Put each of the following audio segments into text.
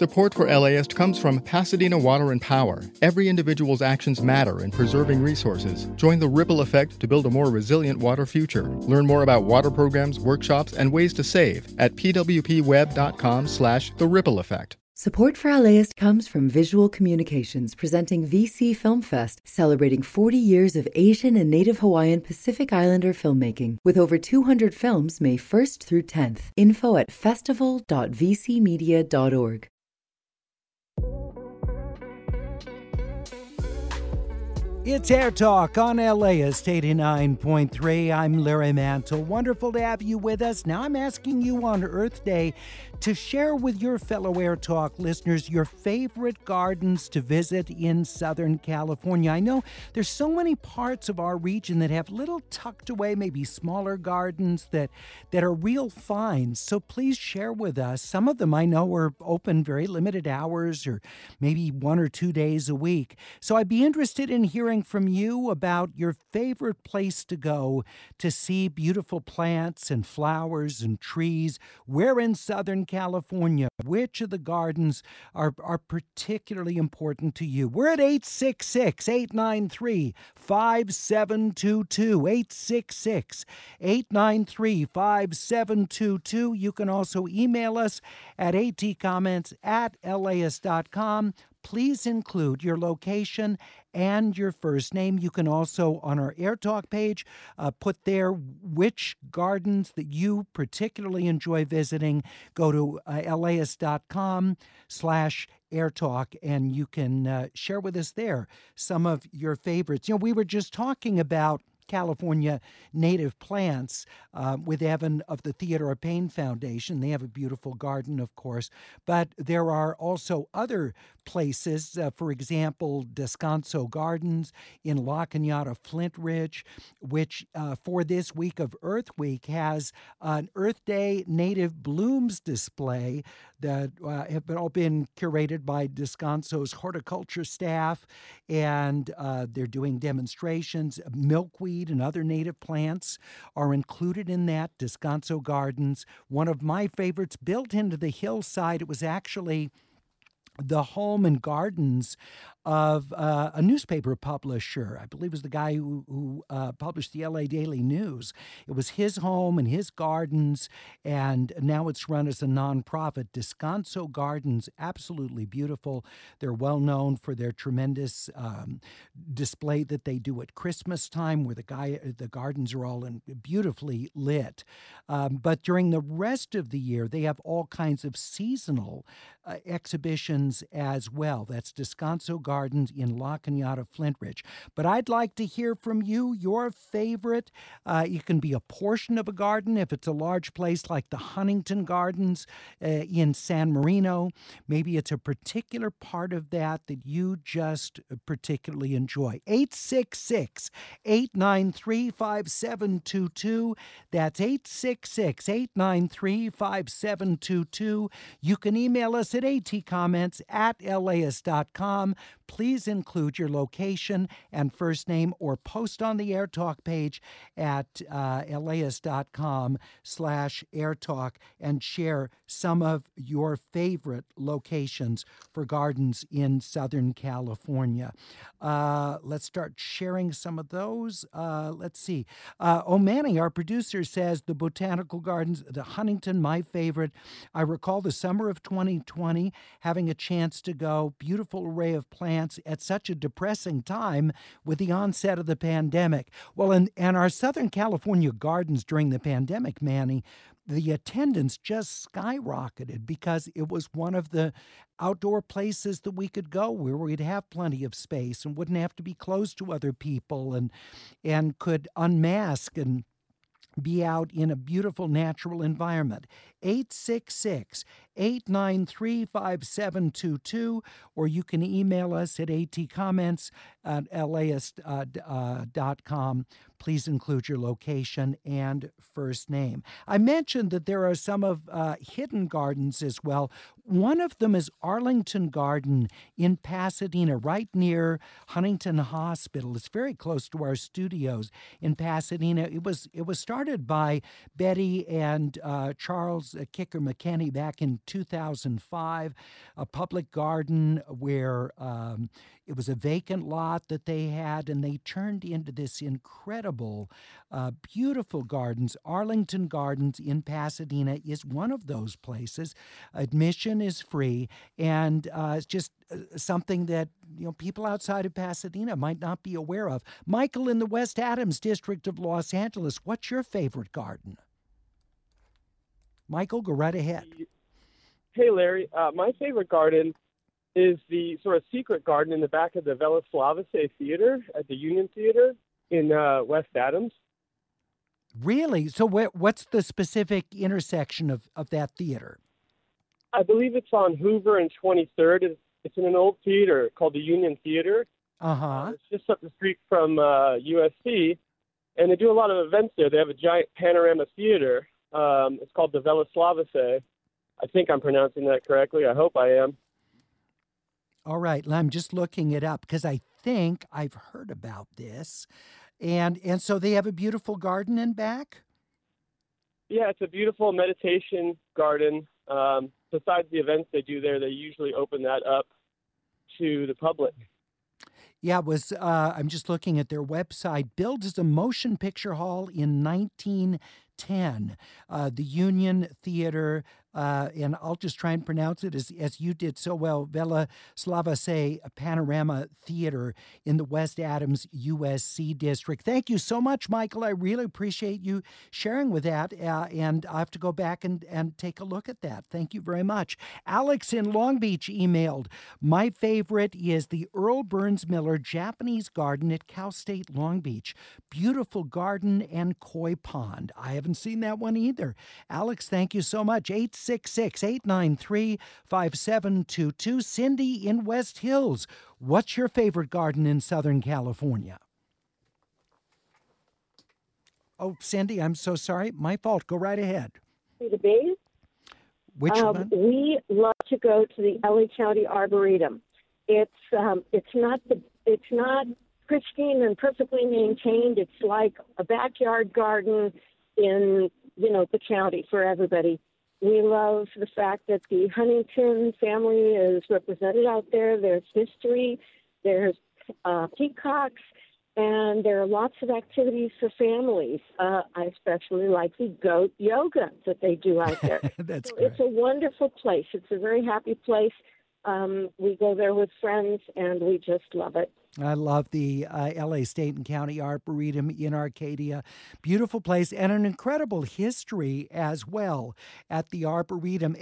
Support for LAist comes from Pasadena Water and Power. Every individual's actions matter in preserving resources. Join the ripple effect to build a more resilient water future. Learn more about water programs, workshops, and ways to save at pwpweb.com/the ripple effect. Support for LAist comes from Visual Communications, presenting VC Film Fest, celebrating 40 years of Asian and Native Hawaiian Pacific Islander filmmaking, with over 200 films May 1st through 10th. Info at festival.vcmedia.org. It's Air Talk on LAist 89.3. I'm Larry Mantle. Wonderful to have you with us. Now I'm asking you on Earth Day to share with your fellow Air Talk listeners your favorite gardens to visit in Southern California. I know there's so many parts of our region that have little tucked away, maybe smaller gardens that are real finds. So please share with us. Some of them I know are open very limited hours or maybe 1 or 2 days a week. So I'd be interested in hearing from you about your favorite place to go to see beautiful plants and flowers and trees. Where in Southern California? Which of the gardens are particularly important to you? We're at 866-893-5722. 866-893-5722. You can also email us at atcomments@laist.com. Please include your location and your first name. You can also, on our Air Talk page, put there which gardens that you particularly enjoy visiting. Go to laist.com/airtalk, and you can share with us there some of your favorites. You know, we were just talking about California native plants with Evan of the Theodore Payne Foundation. They have a beautiful garden, of course, but there are also other places, for example, Descanso Gardens in La Cañada, Flint Ridge, which for this week of Earth Week has an Earth Day native blooms display that have all been curated by Descanso's horticulture staff, and they're doing demonstrations. Milkweed and other native plants are included in that. Descanso Gardens, one of my favorites, built into the hillside. It was actually the home and gardens of a newspaper publisher. I believe it was the guy who published the LA Daily News. It was his home and his gardens, and now it's run as a nonprofit. Descanso Gardens, absolutely beautiful. They're well known for their tremendous display that they do at Christmas time, where the gardens are all beautifully lit. But during the rest of the year, they have all kinds of seasonal exhibitions as well. That's Descanso Gardens in La Cañada, Flint Ridge. But I'd like to hear from you, your favorite. It can be a portion of a garden if it's a large place like the Huntington Gardens in San Marino. Maybe it's a particular part of that you just particularly enjoy. 866-893-5722. That's 866-893-5722. You can email us at atcomments@laist.com. Please include your location and first name, or post on the Air Talk page at laist.com/airtalk and share some of your favorite locations for gardens in Southern California. Let's start sharing some of those. Let's see. Omani, our producer, says the Botanical Gardens, the Huntington, my favorite. I recall the summer of 2020 having a chance to go. Beautiful array of plants at such a depressing time with the onset of the pandemic. Well, and our Southern California gardens during the pandemic, Manny, the attendance just skyrocketed because it was one of the outdoor places that we could go where we'd have plenty of space and wouldn't have to be close to other people and could unmask and be out in a beautiful natural environment. 866-893-5722, or you can email us at atcomments@laist.com. Please include your location and first name. I mentioned that there are some of hidden gardens as well. One of them is Arlington Garden in Pasadena, right near Huntington Hospital. It's very close to our studios in Pasadena. It was started by Betty and Charles Kicker McKenney back in 2005, a public garden where it was a vacant lot that they had, and they turned into this incredible, beautiful gardens. Arlington Gardens in Pasadena is one of those places. Admission is free, and it's just something that people outside of Pasadena might not be aware of. Michael in the West Adams district of Los Angeles, what's your favorite garden? Michael, go right ahead. Hey, Larry. My favorite garden is the sort of secret garden in the back of the Vela Slavice Theater at the Union Theater in West Adams. Really? So what's the specific intersection of that theater? I believe it's on Hoover and 23rd. It's in an old theater called the Union Theater. It's just up the street from USC, and they do a lot of events there. They have a giant panorama theater. It's called the Vela Slavice. I think I'm pronouncing that correctly. I hope I am. All right. I'm just looking it up because I think I've heard about this. And so they have a beautiful garden in back? Yeah, it's a beautiful meditation garden. Besides the events they do there, they usually open that up to the public. Yeah, it was. I'm just looking at their website. Built as a motion picture hall in 1910. The Union Theater, and I'll just try and pronounce it as you did so well, Vela Slavice Panorama Theater in the West Adams USC district. Thank you so much, Michael. I really appreciate you sharing with that, and I have to go back and take a look at that. Thank you very much. Alex in Long Beach emailed, my favorite is the Earl Burns Miller Japanese Garden at Cal State Long Beach. Beautiful garden and koi pond. I haven't seen that one either. Alex, thank you so much. 866-893-5722. Cindy in West Hills, what's your favorite garden in Southern California? Oh, Cindy, I'm so sorry. My fault. Go right ahead. The bees? Which one? We love to go to the LA County Arboretum. It's not pristine and perfectly maintained. It's like a backyard garden in the county for everybody. We love the fact that the Huntington family is represented out there. There's history, there's peacocks, and there are lots of activities for families. I especially like the goat yoga that they do out there. That's so great. It's a wonderful place. It's a very happy place. We go there with friends, and we just love it. I love the LA State and County Arboretum in Arcadia. Beautiful place and an incredible history as well at the Arboretum.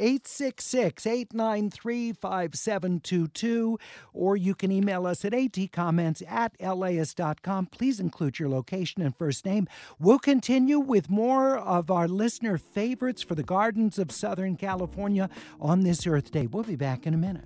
866-893-5722, or you can email us at atcomments@laist.com. Please include your location and first name. We'll continue with more of our listener favorites for the gardens of Southern California on this Earth Day. We'll be back in a minute.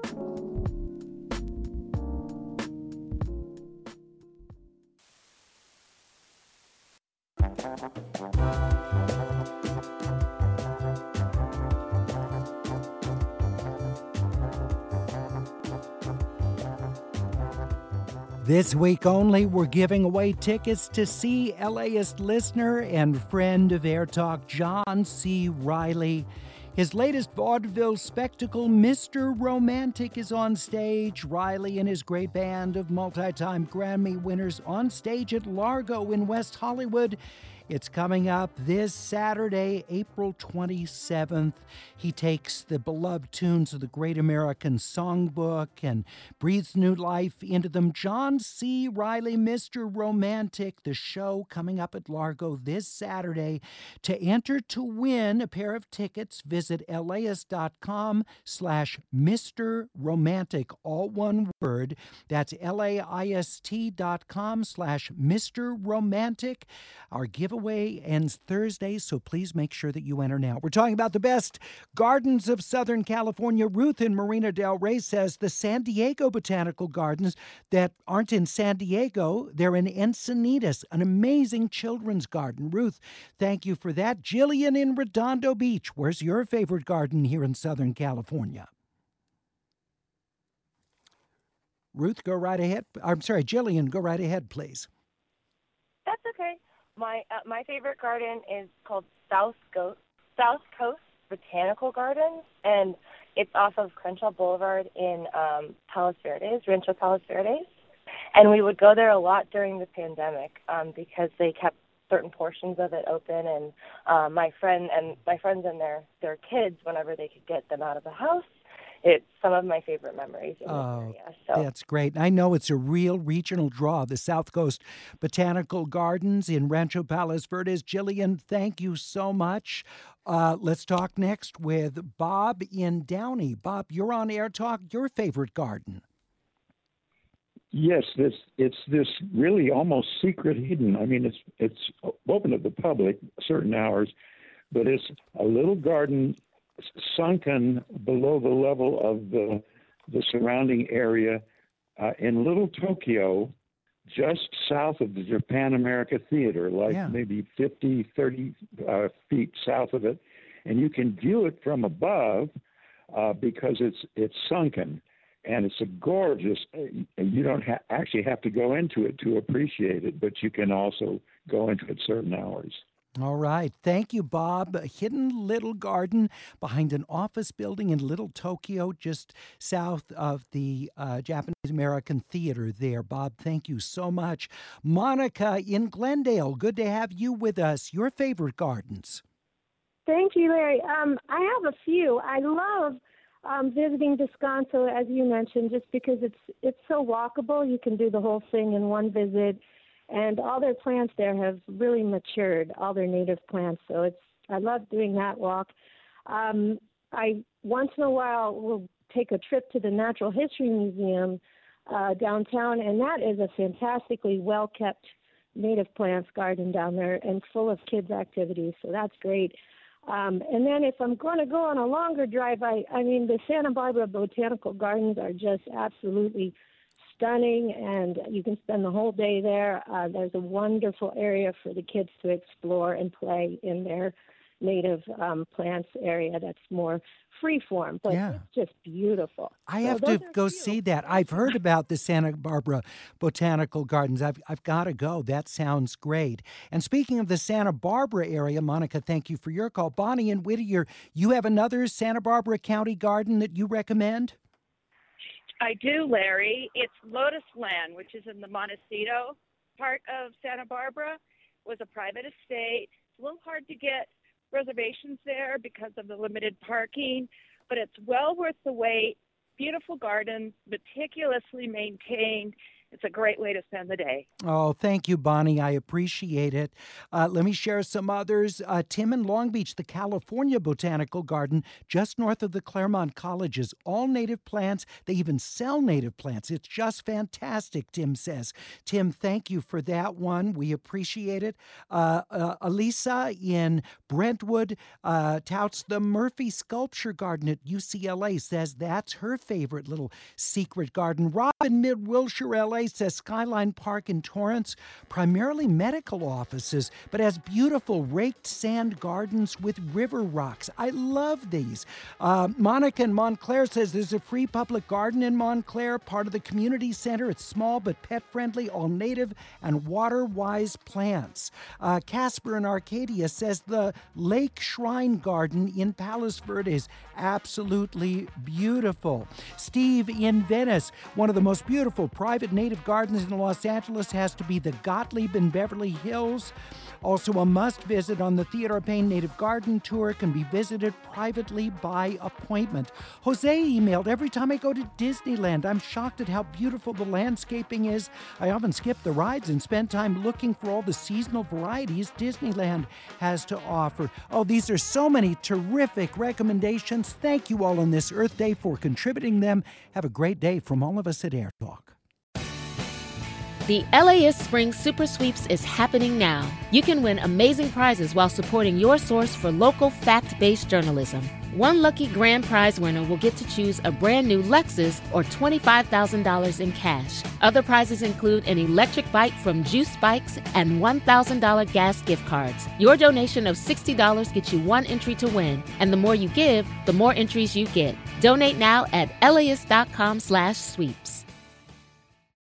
This week only, we're giving away tickets to see LAist listener and friend of Air Talk, John C. Reilly. His latest vaudeville spectacle, Mr. Romantic, is on stage. Reilly and his great band of multi-time Grammy winners on stage at Largo in West Hollywood. It's coming up this Saturday, April 27th. He takes the beloved tunes of the Great American Songbook and breathes new life into them. John C. Reilly, Mr. Romantic, the show coming up at Largo this Saturday. To enter to win a pair of tickets, visit laist.com/Mr. Romantic, all one word. That's laist.com/Mr. Romantic. Our giveaway ends Thursday, so please make sure that you enter now. We're talking about the best gardens of Southern California. Ruth in Marina del Rey says the San Diego Botanical Gardens that aren't in San Diego, they're in Encinitas, an amazing children's garden. Ruth, thank you for that. Jillian in Redondo Beach, where's your favorite garden here in Southern California? Ruth, go right ahead. I'm sorry, Jillian, go right ahead, please. That's okay. My favorite garden is called South Coast Botanical Gardens, and it's off of Crenshaw Boulevard in Palos Verdes, Rancho Palos Verdes. And we would go there a lot during the pandemic because they kept certain portions of it open, and my friends and their kids, whenever they could get them out of the house, it's some of my favorite memories in this area. So that's great. I know it's a real regional draw, the South Coast Botanical Gardens in Rancho Palos Verdes. Jillian, thank you so much. Let's talk next with Bob in Downey. Bob, you're on Air Talk. Your favorite garden? Yes, it's this really almost secret hidden. I mean, it's open to the public certain hours, but it's a little garden sunken below the level of the surrounding area in Little Tokyo, just south of the Japan America Theater, maybe 30 feet south of it. And you can view it from above because it's sunken. And it's a gorgeous, you don't actually have to go into it to appreciate it, but you can also go into it certain hours. All right. Thank you, Bob. A hidden little garden behind an office building in Little Tokyo, just south of the Japanese American Theater there. Bob, thank you so much. Monica in Glendale, good to have you with us. Your favorite gardens? Thank you, Larry. I have a few. I love visiting Descanso, as you mentioned, just because it's so walkable. You can do the whole thing in one visit. And all their plants there have really matured, all their native plants. So I love doing that walk. I once in a while will take a trip to the Natural History Museum downtown, and that is a fantastically well-kept native plants garden down there and full of kids' activities. So that's great. And then if I'm going to go on a longer drive, I mean, the Santa Barbara Botanical Gardens are just absolutely stunning, and you can spend the whole day there. There's a wonderful area for the kids to explore and play in their native plants area that's more free-form, but it's just beautiful. I have to go see that. I've heard about the Santa Barbara Botanical Gardens. I've got to go. That sounds great. And speaking of the Santa Barbara area, Monica, thank you for your call. Bonnie in Whittier, you have another Santa Barbara County garden that you recommend? I do, Larry. It's Lotus Land, which is in the Montecito part of Santa Barbara. It was a private estate. It's a little hard to get reservations there because of the limited parking, but it's well worth the wait. Beautiful gardens, meticulously maintained. It's a great way to spend the day. Oh, thank you, Bonnie. I appreciate it. Let me share some others. Tim in Long Beach, the California Botanical Garden, just north of the Claremont Colleges. All native plants. They even sell native plants. It's just fantastic, Tim says. Tim, thank you for that one. We appreciate it. Elisa in Brentwood touts the Murphy Sculpture Garden at UCLA, says that's her favorite little secret garden. Rob in Mid-Wilshire, LA, says Skyline Park in Torrance, primarily medical offices, but has beautiful raked sand gardens with river rocks. I love these. Monica in Montclair says there's a free public garden in Montclair, part of the community center. It's small but pet-friendly, all native and water-wise plants. Casper in Arcadia says the Lake Shrine Garden in Palos Verdes, absolutely beautiful. Steve in Venice, one of the most beautiful private native gardens in Los Angeles has to be the Gottlieb in Beverly Hills. Also a must-visit on the Theodore Payne Native Garden Tour, can be visited privately by appointment. Jose emailed, every time I go to Disneyland, I'm shocked at how beautiful the landscaping is. I often skip the rides and spend time looking for all the seasonal varieties Disneyland has to offer. Oh, these are so many terrific recommendations. Thank you all on this Earth Day for contributing them. Have a great day from all of us at Air Talk. The LAist Spring Super Sweeps is happening now. You can win amazing prizes while supporting your source for local fact-based journalism. One lucky grand prize winner will get to choose a brand new Lexus or $25,000 in cash. Other prizes include an electric bike from Juice Bikes and $1,000 gas gift cards. Your donation of $60 gets you one entry to win, and the more you give, the more entries you get. Donate now at LAist.com/sweeps.